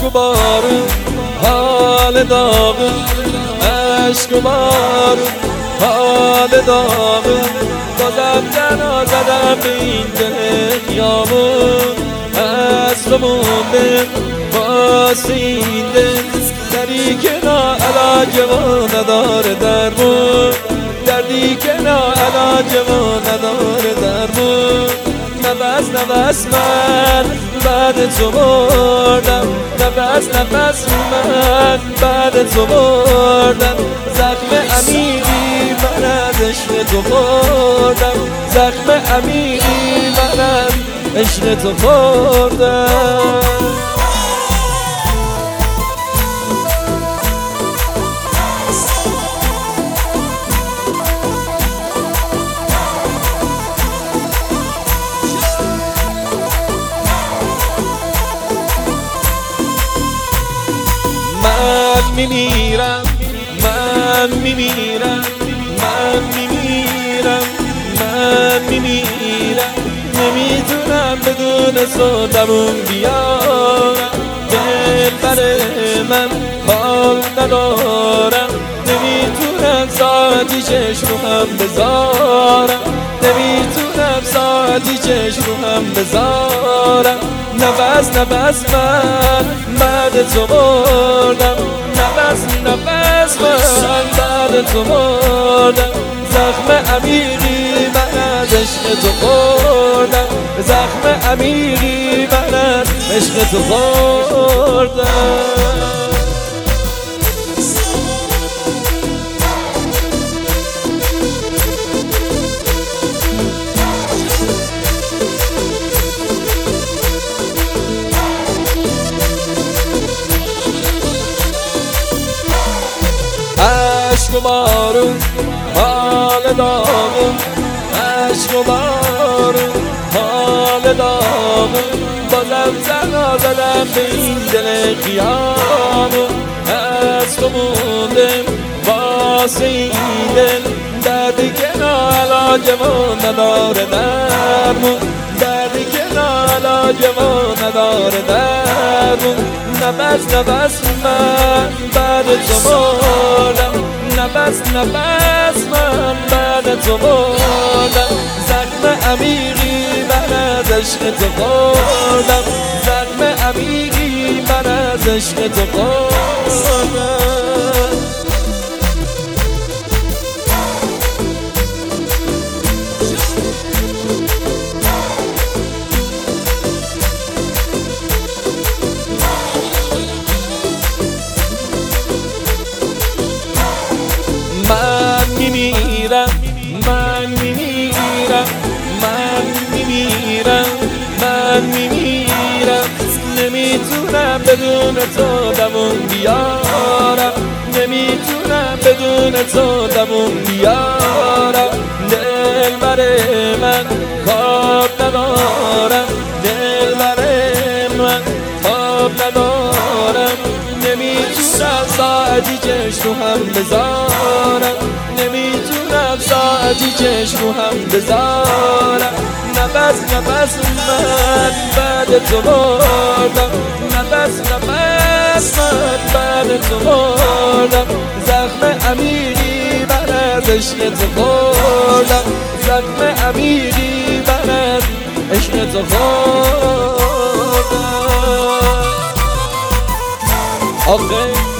و بارون حال داغون، عشق و بارون حال داغون. بازم تنها زدم به این دل خیابون، از تو موندم واسه این دل، دردی که ناعلاج و نداره درمون، دردی که ناعلاج و نداره درمون. نفس من بعد تو مردم، نفس من بعد تو مردم. زخم عمیقی من از عشق تو خوردم، زخم عمیقی من از عشق تو خوردم. من میمیرم، من میمیرم، من میمیرم، من میمیرم. نمیتونم بدون تو دووم بیارم، دل بر من حال ندارم. نمیتونم ساعتی چشم رو هم بذارم، نمیتونم ساعتی چشم رو هم بذارم. نفس من بعد تو مردم، نفس من بعد تو مردم. زخم عمیقی من از عشق تو خوردم، زخم عمیقی من از عشق تو خوردم. عشق و بارون حال داغون، عشق و بارون حال داغون. بازم تنها زدم به این دل خیابون، از تو موندم واسه این دل، دردی که ناعلاج و نداره درمون، دردی که ناعلاج و نداره درمون. نفس من بعد تو مردم، نفس من بعد تو مردم. زخم عمیقی من از عشق تو خوردم، زخم عمیقی من از عشق تو خوردم. من میمیرم، من میمیرم، من میمیرم، من میمیرم. نمیتونم بدون تو دووم بیارم، نمیتونم بدون تو دووم بیارم. دل بر من خواب ندارم، دل بر من خواب ندارم. نمیتونم ساعتی چشم رو هم بذارم، نمیتونم ساعتی چشم رو هم بذارم. نفس من بعد تو مردم، نفس من بعد تو مردم. زخم عمیقی من از عشق تو خوردم، زخم عمیقی من از عشق تو خوردم. آخه